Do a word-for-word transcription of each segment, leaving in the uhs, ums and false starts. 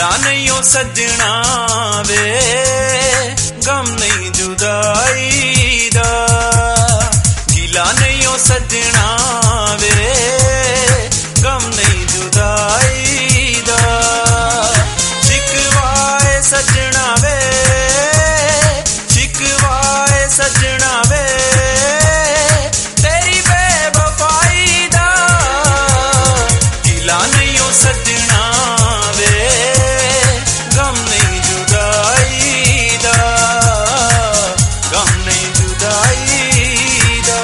गिला नहीं ओ सजना वे गम नहीं जुदाई दा गिला नहीं ओ सजना वे गम नहीं जुदाई दा शिकवाए सजना वे शिकवाए सजना वे तेरी बेवफाई दा गिला नहीं ओ सजना वे गम नहीं जुदाई दा गम नहीं जुदाई दा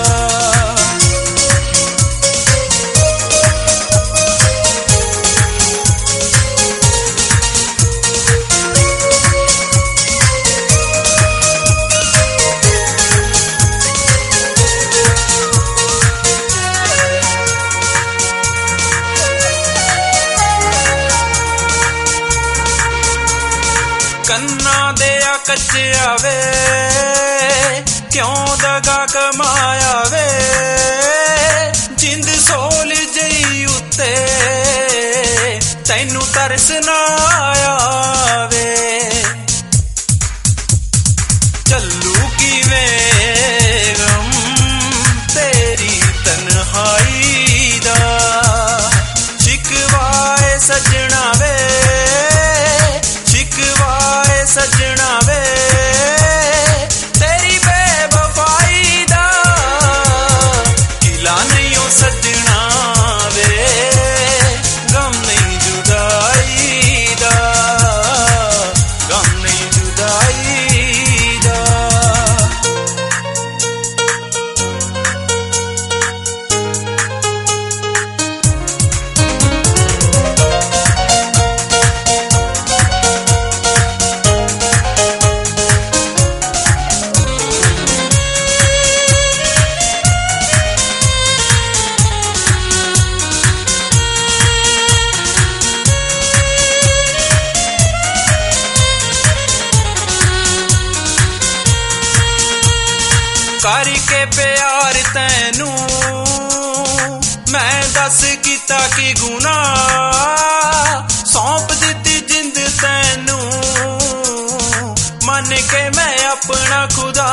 कन्ना दिया कच्चिया वे क्यों दगा कमाया वे जिंद सोल जई उत्ते तैनू तरस ना आया वे चलू किवें गम तेरी तन्हाई दा शिकवाए सजना वे शिकवाए सजना वे तेरी बेवफाई दा गिला नहीं ओ सजना वे गम नहीं जुदाई दा गम नहीं जुदाई दा करके प्यार तैनू मैं दस किता की गुना सौंप दिती जिंद तैनू मन के मैं अपना खुदा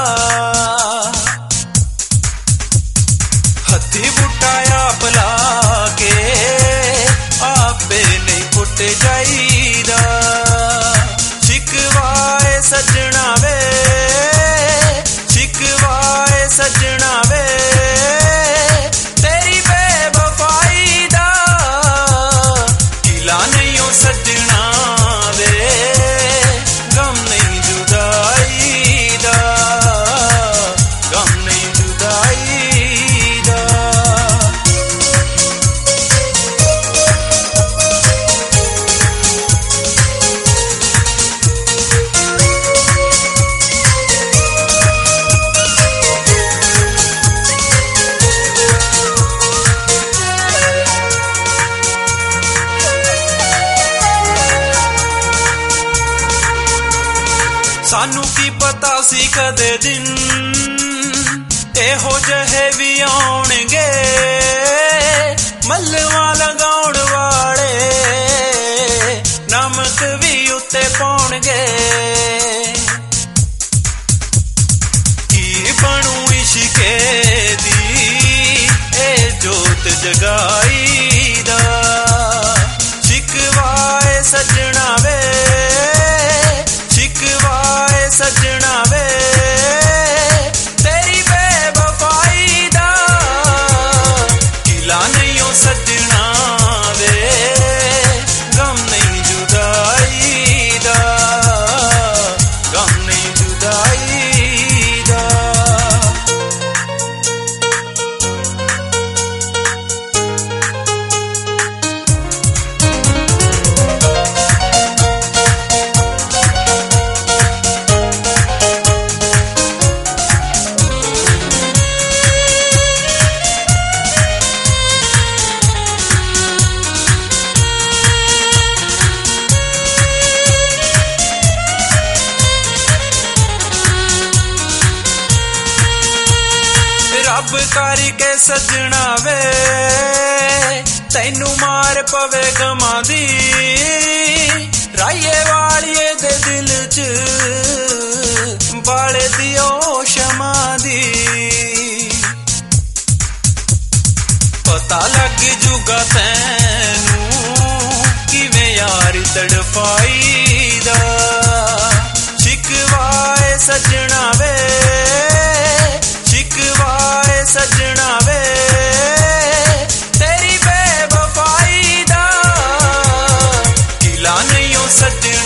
हथी बुटाया पला के आपे नहीं फुट जाईदा शिकवाए सजना वे शिकवाए सजना वे तेरी बेवफाई दा गिला नहीं ओ सजना वे गम नहीं जुदाई दा गम नहीं जुदाई दा सानू की पता सी कदे दिन एहो जहे भी आउणगे मलवा लगाउण वाले नमक भी उत्ते पाउणगे की बनू इश्के दी ए जोत जगाई दा शिकवाए सजना वे शिकवाए सजना वे तेरी बेवफाई दा गिला नहीं ओ सजना वे गम नहीं जुदाई दा गम नहीं जुदाई दा रब करके सजना वे तैनू मार पवे गमा दी ਰਾਈਏ ਵਾਲੀਏ ਦੇ ਦਿਲ ਚ ਬਾਲੇ ਦਿਓ ਸ਼ਮਾ ਦੀ ਪਤਾ ਲੱਗ ਜੂਗਾ ਤੈਨੂੰ ਕਿਵੇਂ ਯਾਰ ਤੜਫਾਈਦਾ ਸ਼ਿਕਵਾਏ ਸਜਣਾ ਵੇ ਸ਼ਿਕਵਾਏ ਸਜਣਾ ਵੇ ਤੇਰੀ ਬੇਵਫਾਈ ਦਾ ਕਿਲਾ ਨਹੀਂ ਓ ਸਜਣਾ